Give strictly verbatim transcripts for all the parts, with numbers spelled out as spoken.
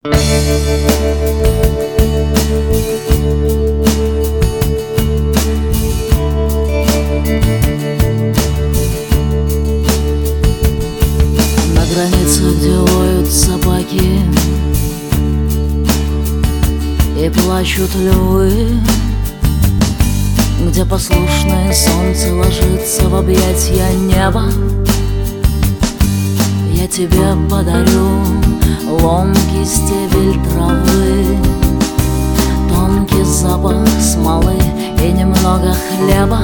На границе, где воют собаки и плачут львы, где послушное солнце ложится в объятья неба, я тебе подарю ломкий стебель травы, тонкий запах смолы и немного хлеба.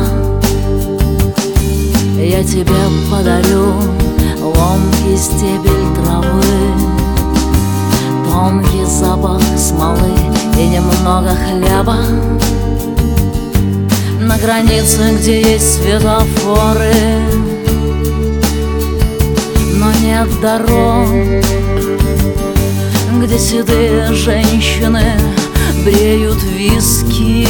Я тебе подарю ломкий стебель травы, тонкий запах смолы и немного хлеба. На границе, где есть светофоры, но нет дорог, где седые женщины бреют виски,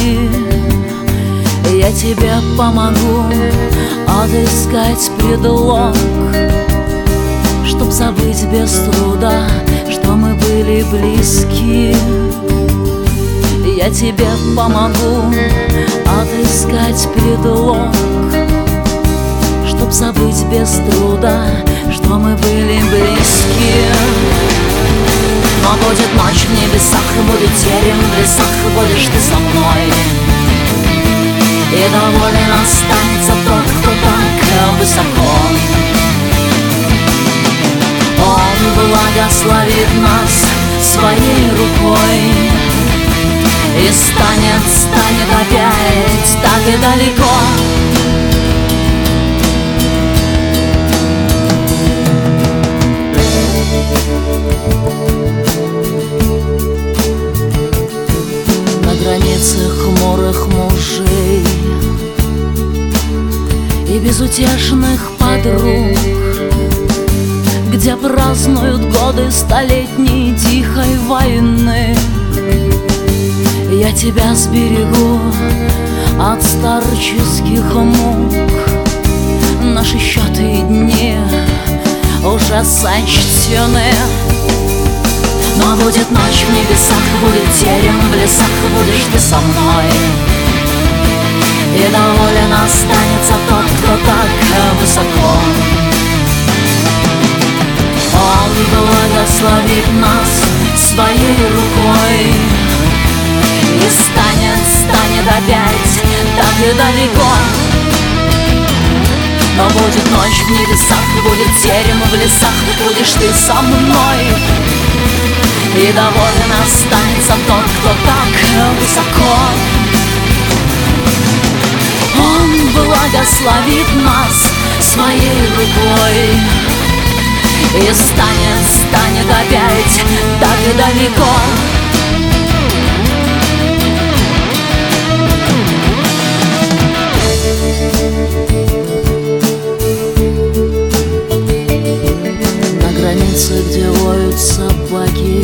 я тебе помогу отыскать предлог, чтоб забыть без труда, что мы были близки. Я тебе помогу отыскать предлог, чтоб забыть без труда, что мы были близки. Но будет ночь в небесах, и будет терем в лесах, и будешь ты со мной. И доволен останется тот, кто так высоко. Он благословит нас своей рукой, и станет, станет опять так и далеко. На границе хмурых мужей и безутешных подруг, где празднуют годы столетней тихой войны, я тебя сберегу от старческих мук. Наши счеты и дни уже сочтены. Но будет ночь в небесах, будет терем в лесах, будешь ты со мной. И доволен останется тот, кто так высоко. Он благословит нас своей рукой, и станет, станет опять так и далеко. Но будет ночь в небесах, будет терем в лесах, будешь ты со мной. И доволен останется тот, кто так высоко. Он благословит нас своей рукой, и станет, станет опять так и далеко. Где воют собаки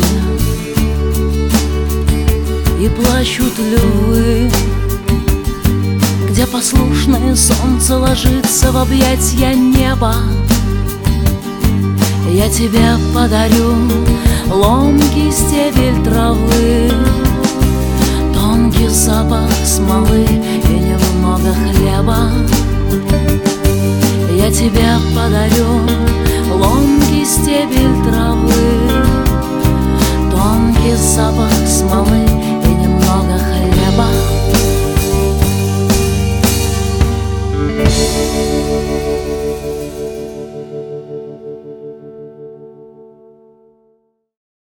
и плачут львы, где послушное солнце ложится в объятья неба, я тебе подарю ломкий стебель травы, тонкий запах смолы и немного хлеба. Я тебе подарю ломкий стебель травы, тонкий запах смолы